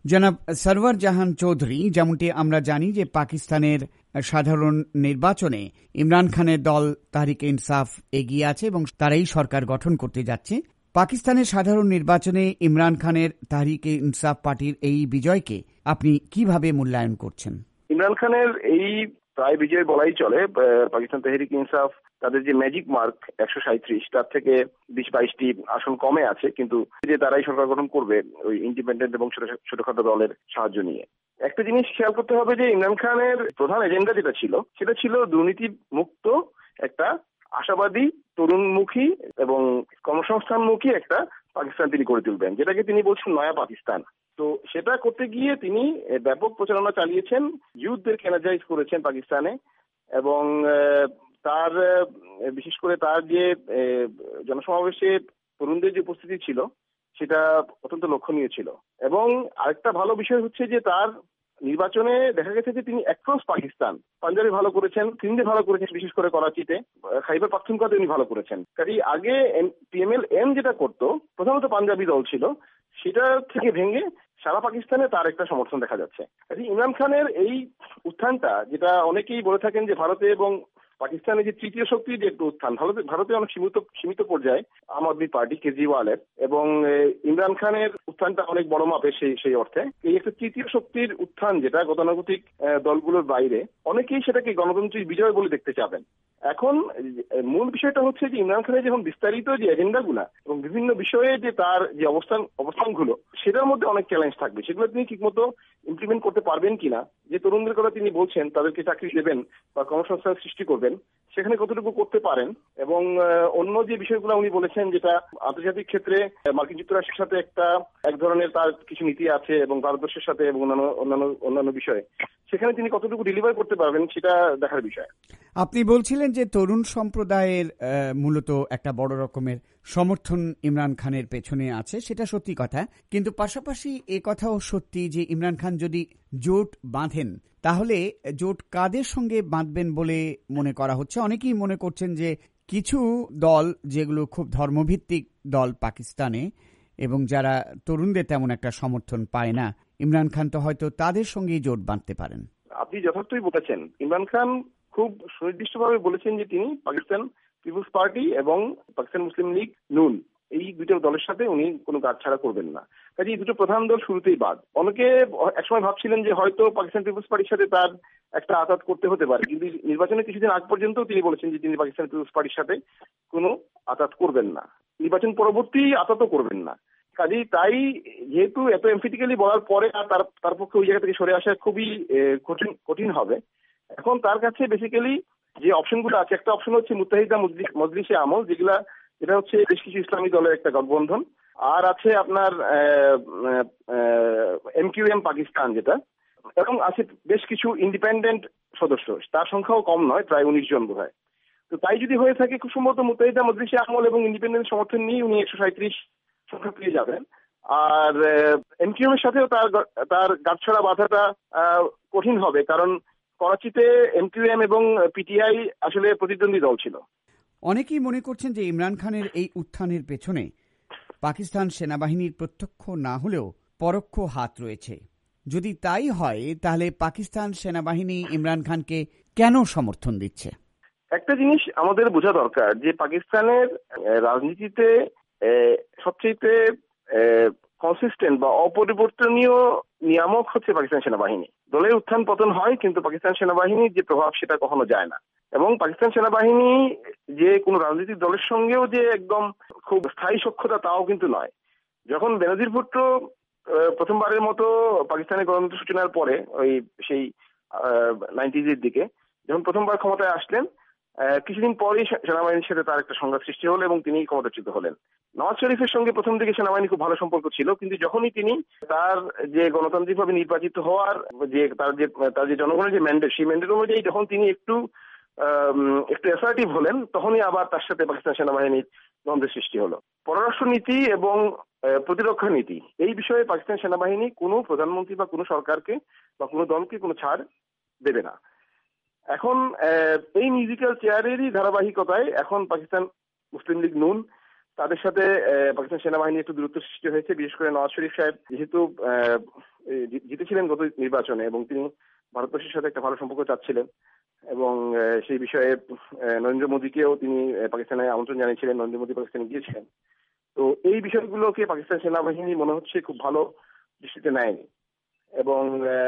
জনাব সরওয়ার জাহান চৌধুরী, যেমনটি আমরা জানি যে পাকিস্তানের সাধারণ নির্বাচনে ইমরান খানের দল তাহরিকে ইনসাফ এগিয়ে আছে এবং তারাই সরকার গঠন করতে যাচ্ছে। পাকিস্তানের সাধারণ নির্বাচনে ইমরান খানের তাহরিকে ইনসাফ পার্টির এই বিজয়কে আপনি কিভাবে মূল্যায়ন করছেন? ইমরান খানের এই প্রায় বিজয় বলাই চলে। পাকিস্তান তেহরিক ইনসাফ তাদের যে ম্যাজিক মার্ক 137, তার থেকে 20-22টি আসন কমে আছে, কিন্তু যে তারাই সরকার গঠন করবে ওই ইন্ডিপেন্ডেন্ট এবং ছোটখাটো দলের সাহায্য নিয়ে। একটা জিনিস খেয়াল করতে হবে যে ইমরান খানের প্রধান এজেন্ডা যেটা ছিল সেটা ছিল দুর্নীতি মুক্ত একটা আশাবাদী, তরুণমুখী এবং কর্মসংস্থানমুখী একটা পাকিস্তান তিনি গড়ে তুলবেন, যেটাকে তিনি বলছেন নয়া পাকিস্তান। তো সেটা করতে গিয়ে তিনি ব্যাপক প্রচারণা চালিয়েছেন, ইউথদেরকে এনার্জাইজ করেছেন পাকিস্তানে, এবং তার বিশেষ করে তার যে জনসমাবেশে তরুণদের যে উপস্থিতি ছিল সেটা অত্যন্ত লক্ষণীয় ছিল। এবং আরেকটা ভালো বিষয় হচ্ছে যে তার নির্বাচনে দেখা গেছে যে তিনি অ্যাক্রস পাকিস্তান, পাঞ্জাবে ভালো করেছেন, সিন্ধে ভালো করেছেন, বিশেষ করে করাচিতে, খাইবার পাখতুনখোয়াতে উনি ভালো করেছেন। কাজেই আগে PML-N যেটা করতো, প্রধানত পাঞ্জাবি দল ছিল, সেটা থেকে ভেঙে সারা পাকিস্তানে তার একটা সমর্থন দেখা যাচ্ছে। ইমরান খানের এই উত্থানটা, যেটা অনেকেই বলে থাকেন যে ভারতে এবং পাকিস্তানে যে তৃতীয় শক্তির যে একটা উত্থান, ভারতে অনেক সীমিত পর্যায়ে আম আদমি পার্টি কেজরিওয়ালের, এবং ইমরান খানের উত্থানটা অনেক বড় মাপের সেই অর্থে। এই একটা তৃতীয় শক্তির উত্থান যেটা গতানুগতিক দলগুলোর বাইরে, অনেকেই সেটাকে গণতন্ত্রের বিজয় বলে দেখতে চাবেন। এখন মূল বিষয়টা হচ্ছে যে ইমরান খানের যখন বিস্তারিত যে এজেন্ডাগুলা এবং বিভিন্ন বিষয়ে যে তার যে অবস্থানগুলো, সেটার মধ্যে অনেক চ্যালেঞ্জ থাকবে। সেগুলো তিনি ঠিকমতো ইমপ্লিমেন্ট করতে পারবেন কিনা, যে তরুণদের কথা তিনি বলছেন তাদেরকে চাকরি দেবেন বা কর্মসংস্থান সৃষ্টি করবেন, সেখানে কতটুকু করতে পারেন। এবং অন্য যে বিষয়গুলো উনি বলেছেন, যেটা আন্তর্জাতিক ক্ষেত্রে মার্কিন যুক্তরাষ্ট্রের সাথে এক ধরনের তার কিছু নীতি আছে এবং ভারতবর্ষের সাথে এবং অন্যান্য বিষয়ে, সেখানে তিনি কতটুকু ডেলিভার করতে পারবেন সেটা দেখার বিষয়। আপনি বলছিলেন যে তরুণ সম্প্রদায়ের মূলত একটা বড় রকমের সমর্থন ইমরান খানের পেছনে আছে, সেটা সত্যি কথা, কিন্তু পাশাপাশি এ কথাও সত্যি যে ইমরান খান যদি জোট বাঁধেন, তাহলে জোট কাদের সঙ্গে বাঁধবেন বলে মনে করা হচ্ছে? অনেকেই মনে করছেন যে কিছু দল যেগুলো খুব ধর্মভিত্তিক দল পাকিস্তানে এবং যারা তরুণদের তেমন একটা সমর্থন পায় না, ইমরান খান তো হয়তো তাদের সঙ্গেই জোট বাঁধতে পারেন। আপনি যথার্থই বলেছেন। ইমরান খান খুব সুনির্দিষ্টভাবে বলেছেন যে তিনি পাকিস্তান পিপুলস পার্টি এবং পাকিস্তান মুসলিম লীগ নুন, এই দুটো দলের সাথে উনি কোনো কাজ ছাড়া করবেন না। কাজে এই দুটো প্রধান দল শুরুতেই বাদ। অনেকে একসময় ভাবছিলেন যে হয়তো পাকিস্তান পিপুলস পার্টির সাথে তার একটা আঘাত করতে হতে পারে, কিন্তু নির্বাচনের কিছুদিন আগ পর্যন্ত তিনি বলেছেন যে তিনি পাকিস্তান পিপুলস পার্টির সাথে কোনো আঘাত করবেন না, নির্বাচন পরবর্তী আঘাতও করবেন না। কাজেই তাই যেহেতু এত এমফিটিক্যালি বলার পরে তার পক্ষে ওই জায়গা থেকে সরে আসা খুবই কঠিন হবে। এখন তার কাছে বেসিক্যালি যে অপশনগুলো আছে, একটা অপশন হচ্ছে মুত্তাহিদা মজলিসে আমল, যেটা হচ্ছে বেশ কিছু ইসলামী দলের একটা গঠবন্ধন, আর আছে আপনার MQM পাকিস্তান যেটা, এবং আছে বেশ কিছু ইন্ডিপেন্ডেন্ট সদস্য, তার সংখ্যাও কম নয়, প্রায় 19 জন বোধ হয়। তো তাই যদি হয়ে থাকে, খুব সম্ভবত মুত্তাহিদা মজলিসে আমল এবং ইন্ডিপেন্ডেন্ট সমর্থন নিয়ে উনি 137 সংখ্যা পেয়ে যাবেন। আর MQM এর সাথেও তার গাঁটছড়া বাঁধাটা কঠিন হবে, কারণ করাচিতে MQM এবং PTI আসলে প্রতিদ্বন্দ্বী দল ছিল। অনেকেই মনে করছেন যে ইমরান খানের এই উত্থানের পেছনে পাকিস্তান সেনাবাহিনীর প্রত্যক্ষ না হলেও পরোক্ষ হাত রয়েছে। যদি তাই হয়, তাহলে পাকিস্তান সেনাবাহিনী ইমরান খানকে কেন সমর্থন দিচ্ছে? একটা জিনিস আমাদের বোঝা দরকার যে পাকিস্তানের রাজনীতিতে সবচেয়ে কনসিস্টেন্ট বা অপরিবর্তনীয় নিয়ামক হচ্ছে পাকিস্তান সেনাবাহিনী। দলের উত্থান পতন হয়, কিন্তু পাকিস্তান সেনাবাহিনীর যে প্রভাব সেটা কখনো যায় না। এবং পাকিস্তান সেনাবাহিনী যে কোনো রাজনৈতিক দলের সঙ্গেও যে একদম খুব স্থায়ী সখ্যতা, তাও কিন্তু নয়। যখন বেনজির ভুট্টো প্রথমবারের মতো পাকিস্তানের গণতন্ত্র সূচনার পরে সেই 90s দিকে যখন প্রথমবার ক্ষমতায় আসলেন, কিছুদিন পরেই সেনাবাহিনীর সাথে তার একটা সংঘাত সৃষ্টি হলো এবং তিনি ক্ষমতাচ্যুত হলেন। নওয়াজ শরীফের সঙ্গে প্রথম দিকে সেনাবাহিনী খুব ভালো সম্পর্ক ছিল, কিন্তু যখনই তিনি তার যে গণতান্ত্রিকভাবে নির্বাচিত হওয়ার যে তার যে জনগণের যে ম্যান্ডেট, সেই ম্যান্ডেট অনুযায়ী যখন তিনি একটু অ্যাসার্টিভ হলেন, তখনই আবার তার সাথে পাকিস্তান সেনাবাহিনীর দ্বন্দ্বের সৃষ্টি হলো। পররাষ্ট্র নীতি এবং প্রতিরক্ষা নীতি, এই বিষয়ে পাকিস্তান সেনাবাহিনী কোনো প্রধানমন্ত্রী বা কোনো সরকারকে বা কোনো দলকে কোনো ছাড় দেবে না। এখন এই মিউজিক্যাল চেয়ারেরই ধারাবাহিকতায় এখন পাকিস্তান মুসলিম লীগ নুন, তাদের সাথে পাকিস্তান সেনাবাহিনী একটু দূরত্ব সৃষ্টি হয়েছে। বিশেষ করে নওয়াজ শরীফ সাহেব যেহেতু জিতেছিলেন গত নির্বাচনে এবং তিনি ভারতবর্ষের সাথে একটা ভালো সম্পর্ক চাচ্ছিলেন এবং সেই বিষয়ে নরেন্দ্র মোদীকেও তিনি পাকিস্তানে আমন্ত্রণ জানিয়েছিলেন, নরেন্দ্র মোদী পাকিস্তানে গিয়েছিলেন। তো এই বিষয়গুলোকে পাকিস্তান সেনাবাহিনী মনে হচ্ছে খুব ভালো দৃষ্টিতে নেয়নি এবং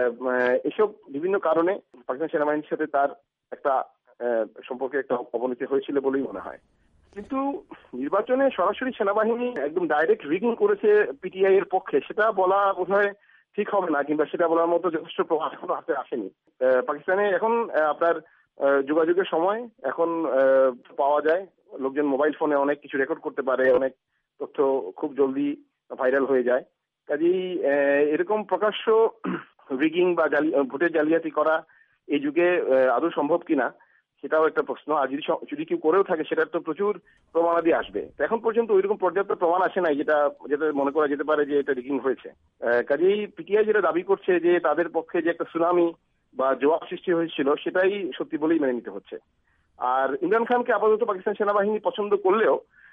এসব বিভিন্ন কারণে পাকিস্তান সেনাবাহিনীর সাথে তার একটা সম্পর্কে একটা অবনতি হয়েছিল বলেই মনে হয়। কিন্তু নির্বাচনে সরাসরি সেনাবাহিনী একদম ডাইরেক্ট রিগিং করেছে পিটিআই এর পক্ষে, সেটা বলা বোধহয় ঠিক হবে না, কিংবা সেটা বলার মতো যথেষ্ট প্রমাণ এখনো হাতে আসেনি। পাকিস্তানে এখন আপনার যোগাযোগের সময় এখন পাওয়া যায়, লোকজন মোবাইল ফোনে অনেক কিছু রেকর্ড করতে পারে, অনেক তথ্য খুব জলদি ভাইরাল হয়ে যায়। কাজেই এরকম প্রকাশ্য রিগিং বা ভোটের জালিয়াতি করা এই যুগে আদৌ সম্ভব কিনা সেটাও একটা প্রশ্ন। আর যদি কেউ করেও থাকে সেটার তো প্রচুর প্রমাণাদি আসবে। এখন পর্যন্ত ওইরকম পর্যাপ্ত প্রমাণ আসে নাই যেটা মনে করা যেতে পারে যে এটা রিগিং হয়েছে। কাজেই পিটিআই যেটা দাবি করছে যে তাদের পক্ষে যে একটা সুনামি বা জবাব সৃষ্টি হয়েছিল সেটাই সত্যি বলেই মেনে নিতে হচ্ছে। আর ইমরান খানকে আপাতত পাকিস্তান সেনাবাহিনী পছন্দ করলেও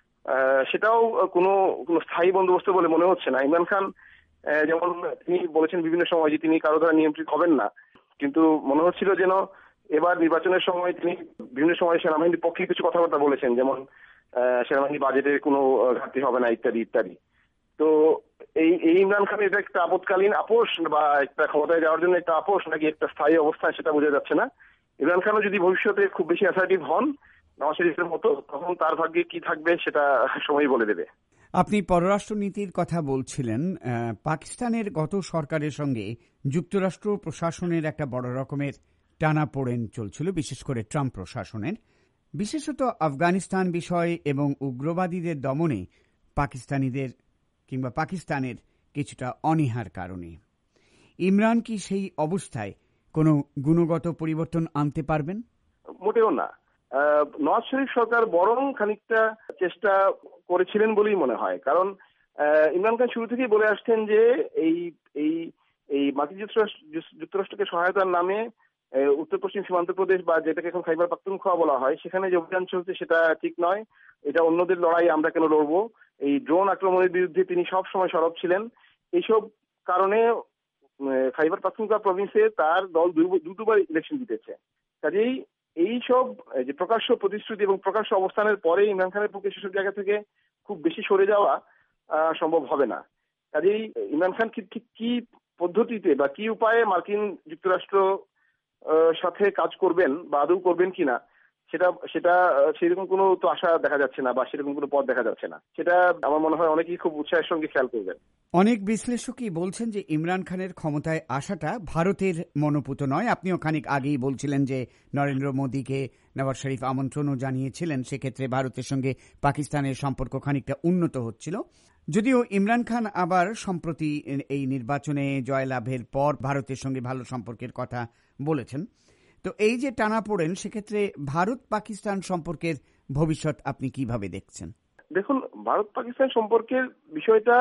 সেটাও কোনো স্থায়ী বন্দোবস্ত বলে মনে হচ্ছে না। ইমরান খান যেমন তিনি বলেছেন বিভিন্ন সময় যে তিনি কারো দ্বারা নিয়ন্ত্রিত হবেন না, কিন্তু মনে হচ্ছিল যেন এবার নির্বাচনের সময় তিনি বিভিন্ন সময় সেনাবাহিনীর পক্ষে কিছু কথাবার্তা বলেছেন, যেমন সেনাবাহিনী বাজেটের কোনো ঘাটতি হবে না ইত্যাদি ইত্যাদি। তো এই ইমরান খানের এটা একটা আপৎকালীন আপোষ বা একটা ক্ষমতায় যাওয়ার জন্য একটা আপোষ নাকি একটা স্থায়ী অবস্থা সেটা বোঝা যাচ্ছে না। ইমরান খানও যদি ভবিষ্যতে খুব বেশি অ্যাসার্টিভ হন নওয়াজ শরীফের মতো, তখন তার ভাগ্যে কি থাকবে সেটা সময়ই বলে দেবে। আপনি পররাষ্ট্রনীতির কথা বলছিলেন। পাকিস্তানের গত সরকারের সঙ্গে যুক্তরাষ্ট্র প্রশাসনের একটা বড় রকমের টানাপোড়েন চলছিল, বিশেষ করে ট্রাম্প প্রশাসনের, বিশেষত আফগানিস্তান বিষয় এবং উগ্রবাদীদের দমনে পাকিস্তানিদের কিংবা পাকিস্তানের কিছুটা অনীহার কারণে। ইমরান কি সেই অবস্থায় কোনো গুণগত পরিবর্তন আনতে পারবেন? মোটেও না। নওয়াজ শরীফ সরকার বরং খানিকটা চেষ্টা করেছিলেন বলেই মনে হয়, কারণ ইমরান খান শুরু থেকেই বলে আসছেন যে এই মার্কিন যুক্তরাষ্ট্রকে সহায়তার নামে উত্তর পশ্চিম সীমান্ত প্রদেশ বা যেটাকে এখন খাইবার পাখতুনখোয়া বলা হয় সেখানে যে অভিযান চলছে সেটা ঠিক নয়, এটা অন্যদের লড়াই, আমরা কেন লড়বো। এই ড্রোন আক্রমণের বিরুদ্ধে তিনি সব সময় সরব ছিলেন। এইসব কারণে খাইবার পাখতুনখোয়া প্রভিন্সে তার দল দুবার ইলেকশন জিতেছে। কাজেই এইসব যে প্রকাশ্য প্রতিশ্রুতি এবং প্রকাশ্য অবস্থানের পরে ইমরান খানের পক্ষে সেসব জায়গা থেকে খুব বেশি সরে যাওয়া সম্ভব হবে না। কাজেই ইমরান খান ঠিক কি পদ্ধতিতে বা কি উপায়ে মার্কিন যুক্তরাষ্ট্র সাথে কাজ করবেন বা আদৌ করবেন কিনা সেটা সেরকম কোনো তো আশা দেখা যাচ্ছে না বা সেরকম কোনো পথ দেখা যাচ্ছে না। সেটা আমার মনে হয় অনেকেই খুব উৎসাহের সঙ্গে খেয়াল করবেন। অনেক বিশ্লেষকই বলছেন যে ইমরান খানের ক্ষমতায় আসাটা ভারতের মনোপুত নয়। আপনিও খানিক আগেই বলছিলেন যে নরেন্দ্র মোদীকে নওয়াজ শরীফ আমন্ত্রণও জানিয়েছিলেন, সেক্ষেত্রে ভারতের সঙ্গে পাকিস্তানের সম্পর্ক খানিকটা উন্নত হচ্ছিল। যদিও ইমরান খান আবার সম্প্রতি এই নির্বাচনে জয়লাভের পর ভারতের সঙ্গে ভালো সম্পর্কের কথা বলেছেন। তো এই যে টানাপোড়েন, সেক্ষেত্রে ভারত পাকিস্তান সম্পর্কের ভবিষ্যৎ আপনি কিভাবে দেখছেন? দেখুন, ভারত পাকিস্তান সম্পর্কের বিষয়টা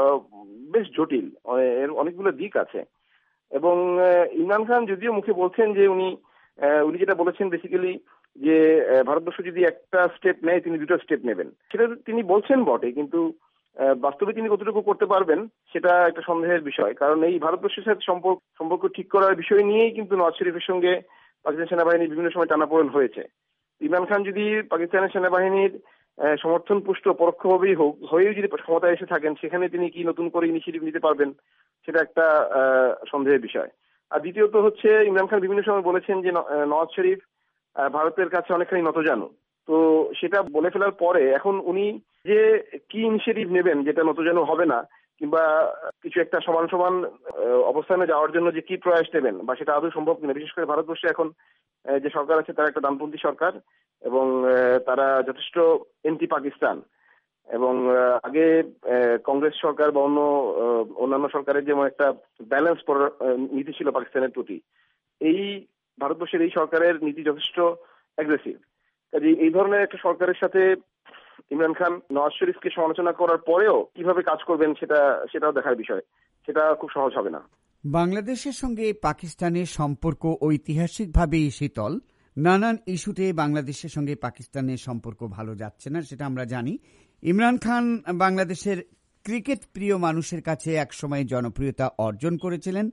বেশ জটিল, এর অনেকগুলো দিক আছে এবং ইমরান খান যদিও মুখে বলছেন যে উনি যেটা বলেছেন বেসিক্যালি যে ভারতবর্ষ যদি একটা স্টেপ নেয় তিনি দুটো স্টেপ নেবেন, সেটা তিনি বলছেন বটে, কিন্তু বাস্তবে তিনি কতটুকু করতে পারবেন সেটা একটা সন্দেহের বিষয়। কারণ এই ভারতবর্ষের সাথে সম্পর্ক ঠিক করার বিষয় নিয়েই কিন্তু নওয়াজ শরীফের সঙ্গে পাকিস্তান সেনাবাহিনীর বিভিন্ন সময় টানাপোড়েন হয়েছে। ইমরান খান যদি পাকিস্তানের সেনাবাহিনীর সমর্থন পুষ্ট পরোক্ষভাবেই হোক হয়েও যদি ক্ষমতায় এসে থাকেন, সেখানে তিনি কি নতুন করে ইনিশিয়েটিভ নিতে পারবেন সেটা একটা সন্দেহের বিষয়। আর দ্বিতীয়ত হচ্ছে ইমরান খান বিভিন্ন সময় বলেছেন যে নওয়াজ শরীফ ভারতের কাছে অনেকখানি নতজানু। তো সেটা বলে ফেলার পরে এখন উনি যে কি ইনিশিয়েটিভ নেবেন যেটা নতজানু হবে না, কিংবা কিছু একটা সমান সমান অবস্থানে যাওয়ার জন্য যে কি প্রয়াস নেবেন বা সেটা আদৌ সম্ভব কিনা। বিশেষ করে ভারতবর্ষে এখন যে সরকার আছে তারা একটা ডানপন্থী সরকার এবং তারা যথেষ্ট এন্টি পাকিস্তান এবং আগে কংগ্রেস সরকার বা অন্যান্য সরকারের যেমন একটা ব্যালেন্স নীতি ছিল পাকিস্তানের প্রতি, এই ভারতবর্ষের এই সরকারের নীতি যথেষ্ট অ্যাগ্রেসিভ। কাজে এই ধরনের একটা সরকারের সাথে ইমরান খান নওয়াজ শরীফকে সমালোচনা করার পরেও কিভাবে কাজ করবেন সেটাও দেখার বিষয়। সেটা খুব সহজ হবে না। বাংলাদেশের সঙ্গে পাকিস্তানের সম্পর্ক ঐতিহাসিকভাবেই শীতল। নানান ইস্যুতে বাংলাদেশের সঙ্গে পাকিস্তানের সম্পর্ক ভালো যাচ্ছে না, সেটা আমরা জানি। ইমরান খান বাংলাদেশের ক্রিকেট প্রিয় মানুষের কাছে একসময় জনপ্রিয়তা অর্জন করেছিলেন,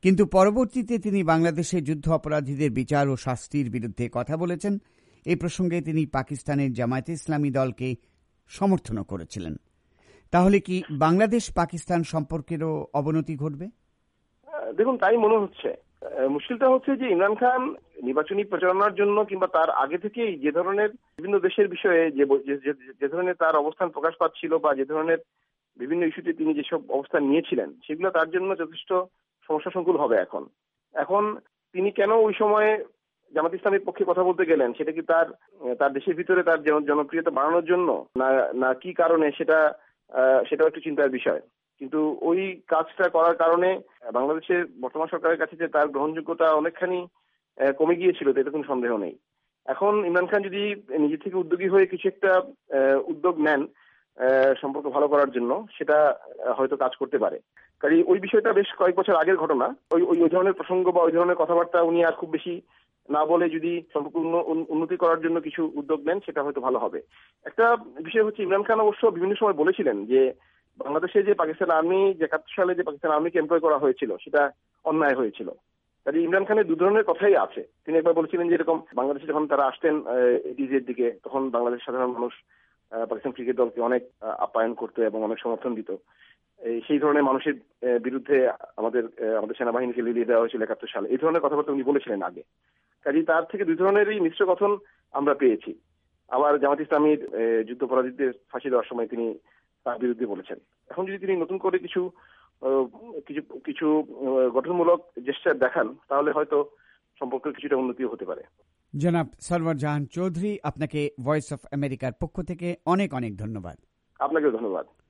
কিন্তু পরবর্তীতে তিনি বাংলাদেশে যুদ্ধ অপরাধীদের বিচার ও শাস্তির বিরুদ্ধে কথা বলেছেন। এই প্রসঙ্গে তিনি পাকিস্তানের জামায়াতে ইসলামী দলকে সমর্থনও করেছিলেন। তাহলে কি বাংলাদেশ পাকিস্তান সম্পর্কেরও অবনতি ঘটবে? দেখুন, তাই মনে হচ্ছে। মুশকিলটা হচ্ছে যে ইমরান খান নির্বাচনী প্রচারণার জন্য কিংবা তার আগে থেকেই যে ধরনের বিভিন্ন দেশের বিষয়ে যে ধরনের তার অবস্থান প্রকাশ পাচ্ছিল বা যে ধরনের বিভিন্ন ইস্যুতে তিনি যেসব অবস্থান নিয়েছিলেন, সেগুলো তার জন্য যথেষ্ট সমস্যা সংকুল হবে। এখন তিনি কেন ওই সময়ে জামাত ইসলামের পক্ষে কথা বলতে গেলেন, সেটা কি তার দেশের ভিতরে তার জনপ্রিয়তা বাড়ানোর জন্য না কি কারণে, সেটাও একটু চিন্তার বিষয়। কিন্তু ওই কাজটা করার কারণে বাংলাদেশের বর্তমান সরকারের কাছে যে তার গ্রহণযোগ্যতা অনেকখানি কমে গিয়েছিল, এতে কোনো সন্দেহ নেই। এখন ইমরান খান যদি নিজে থেকে উদ্যোগী হয়ে কিছু একটা উদ্যোগ নেন সম্পর্ক ভালো করার জন্য, সেটা হয়তো কাজ করতে পারে। কাজে ওই বিষয়টা বেশ কয়েক বছর আগের ঘটনা। ওই ধরনের প্রসঙ্গ বা ওই ধরনের কথাবার্তা উনি আর খুব বেশি না বলে যদি সম্পর্ক উন্নতি করার জন্য কিছু উদ্যোগ নেন, সেটা হয়তো ভালো হবে। একটা বিষয় হচ্ছে, ইমরান খান অবশ্য বিভিন্ন সময় বলেছিলেন যে বাংলাদেশে যে পাকিস্তান আর্মি, যে 71 সালে যে পাকিস্তান আর্মিকে এমপ্লয় করা হয়েছিল, সেটা অন্যায় হয়েছিল। কাজে ইমরান খানের দু ধরনের কথাই আছে। তিনি একবার বলেছিলেন যে এরকম বাংলাদেশে যখন তারা আসতেন 80s এর দিকে, তখন বাংলাদেশের সাধারণ মানুষ পাকিস্তান ক্রিকেট দলকে অনেক আপ্যায়ন করতো এবং অনেক সমর্থন দিত। সেই ধরনের মানুষের বিরুদ্ধে আমাদের সেনাবাহিনীকে লিলিয়ে দেওয়া হয়েছিল 71 সালে। এই ধরনের কথাবার্তা উনি বলেছিলেন আগে। কাজেই তার থেকে দুই ধরনেরই মিশ্র কথন আমরা পেয়েছি। আবার জামাত ইসলামীর যুদ্ধাপরাধীদের ফাঁসি দেওয়ার সময় তিনি তার বিরুদ্ধে বলেছেন। এখন যদি তিনি নতুন করে কিছু কিছু গঠনমূলক জেস্চার দেখান, তাহলে হয়তো সম্পর্কের কিছুটা উন্নতিও হতে পারে। জনাব সরওয়ার জাহান চৌধুরী, আপনাকে ভয়েস অফ আমেরিকার পক্ষ থেকে অনেক অনেক ধন্যবাদ। আপনাকেও ধন্যবাদ।